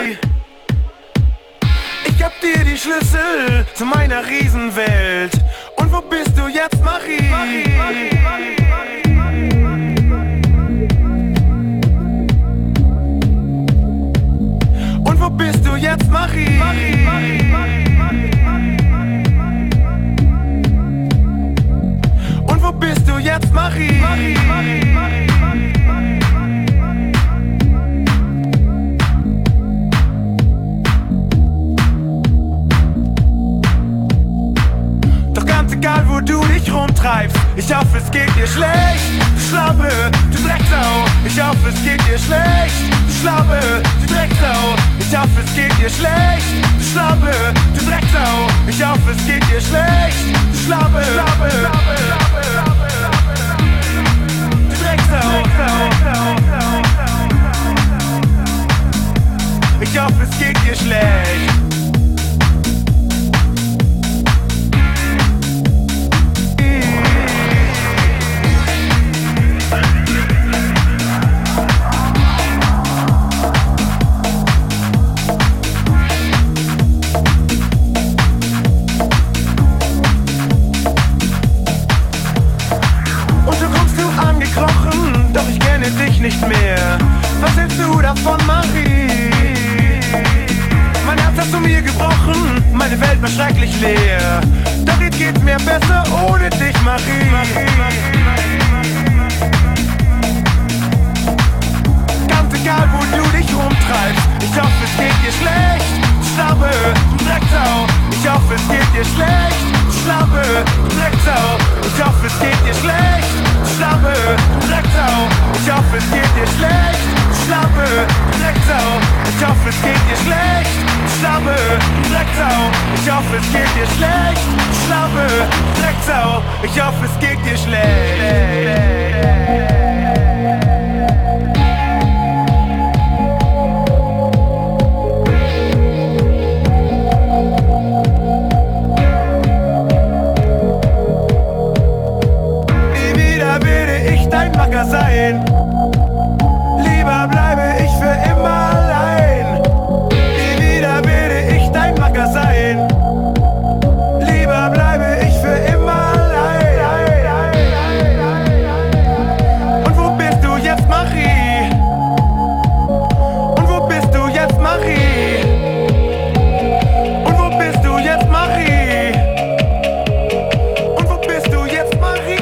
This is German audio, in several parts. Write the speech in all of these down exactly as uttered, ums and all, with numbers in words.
Ich geb dir die Schlüssel zu meiner Riesenwelt. Und wo bist du jetzt, Marie? Marie, Marie, Marie, Marie. Und wo bist du jetzt, Marie? Marie, Marie, Marie, Marie. Und wo bist du jetzt, Marie? Marie, Marie, Marie. Egal wo du dich rumtreibst, ich hoffe es geht dir schlecht. Du Schlampe, du Drecksau, ich hoffe es geht dir schlecht. Du Schlampe, du Drecksau, ich hoffe es geht dir schlecht. Du Schlampe, du Drecksau, ich hoffe es geht dir schlecht. Du Schlampe, Schlampe, Schlampe, Schlampe, du Drecksau, ich hoffe es geht dir schlecht. Dich nicht mehr. Was hältst du davon, Marie? Mein Herz hast du mir gebrochen, meine Welt war schrecklich leer. Doch jetzt geht's mir besser ohne dich, Marie. Ganz egal, wo du dich rumtreibst, ich hoffe, es geht dir schlecht. Schlampe, du Drecksau, ich hoffe, es geht dir schlecht. Schlampe, du Drecksau, ich hoffe, es geht dir schlecht. Schlampe, du Drecksau, ich hoffe, es geht dir schlecht. Schlampe, du Drecksau, ich hoffe, es geht dir schlecht. Schlampe, du Drecksau, ich hoffe, es geht dir schlecht. Schlampe, du Drecksau, ich hoffe, es geht dir schlecht. Macker sein. Lieber bleibe ich für immer allein. Nie wieder werde ich dein Macker sein. Lieber bleibe ich für immer allein. Und wo bist du jetzt, Marie? Und wo bist du jetzt, Marie? Und wo bist du jetzt, Marie? Und wo bist du jetzt, Marie?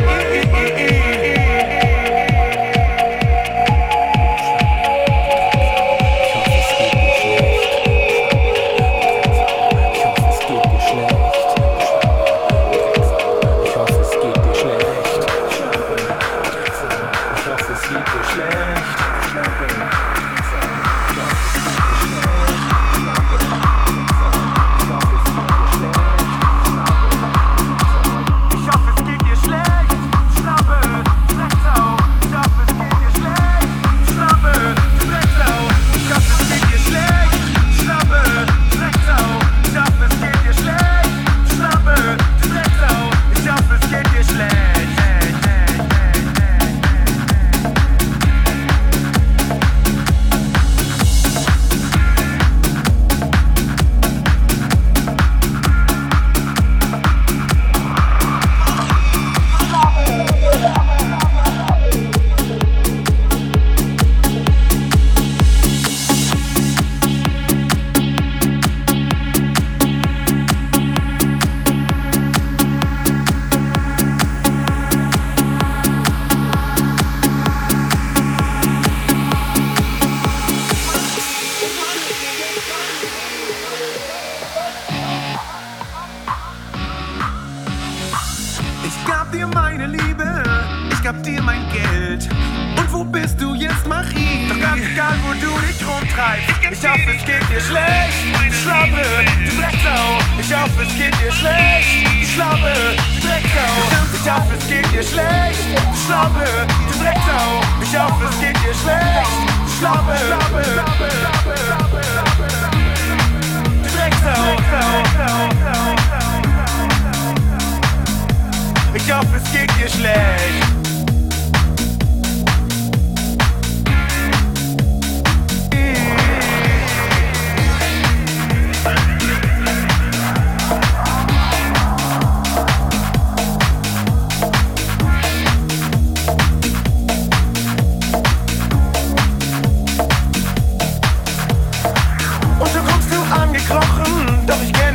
Ich hoffe, es geht dir schlecht.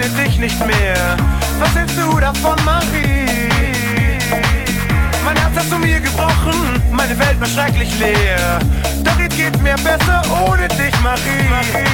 ohne dich nicht mehr. Was hältst du davon, Marie? Mein Herz hast du mir gebrochen, meine Welt war schrecklich leer. Doch jetzt geht's mir besser ohne dich, Marie.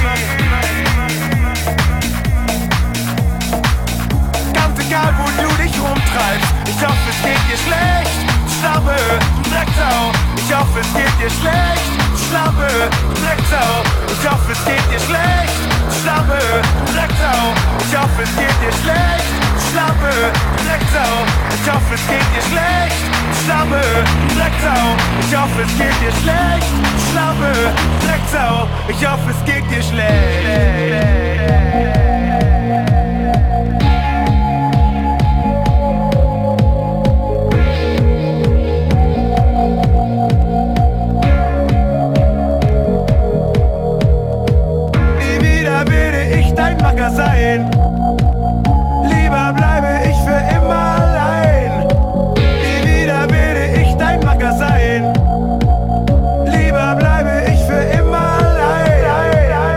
Ganz egal, wo du dich rumtreibst, ich hoffe, es geht dir schlecht. Schlappe, Drecksau, ich hoffe, es geht dir schlecht. Schlappe, Drecksau, ich hoffe, es geht dir schlecht. Schlappe, Drecksau, ich hoffe, es geht dir schlecht. Schlappe, Drecksau, ich hoffe, es geht dir schlecht. Schlappe, Drecksau, ich hoffe, es geht dir schlecht. Schlappe, Drecksau, ich hoffe, es geht dir schlecht. Sein. Lieber bleibe ich für immer allein. Nie wieder werde ich dein Macker sein. Lieber bleibe ich für immer allein.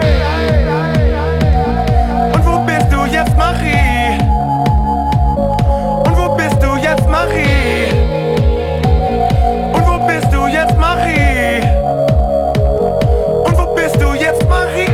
Und wo bist du jetzt, Marie? Und wo bist du jetzt, Marie? Und wo bist du jetzt, Marie? Und wo bist du jetzt, Marie?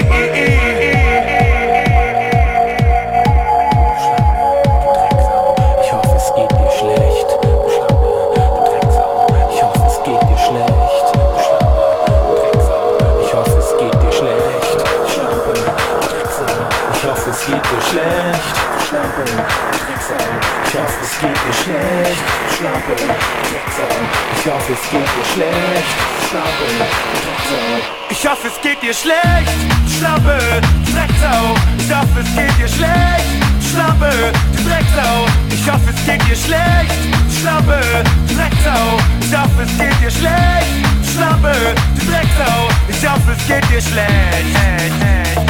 Ich hoffe, es geht dir schlecht. Schlappe, Drecksau. Ich hoffe, es geht dir schlecht. Schlappe, Drecksau. Ich hoffe, es geht dir schlecht. Schlappe, Drecksau. Ich hoffe, es geht dir schlecht. Schlappe, Drecksau. Ich hoffe, es geht dir schlecht. Schlappe, Drecksau. Ich hoffe, es geht dir schlecht. Schlappe, Drecksau. Ich hoffe, es geht dir schlecht.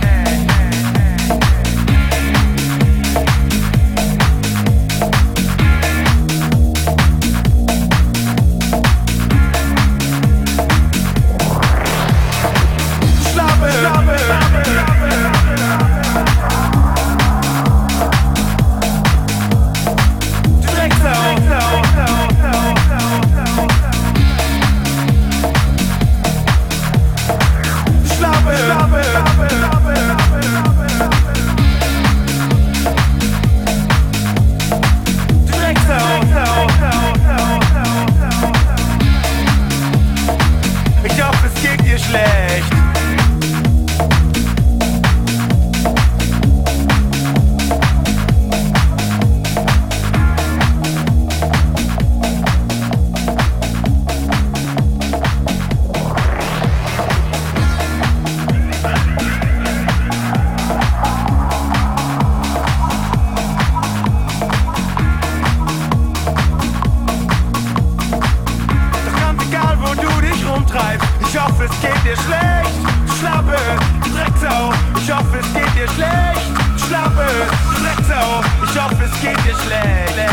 Ich hoffe, es geht dir schlecht. Schlappe, Drecksau. Ich hoffe, es geht dir schlecht. Schlappe, Drecksau. Ich hoffe, es geht dir schlecht.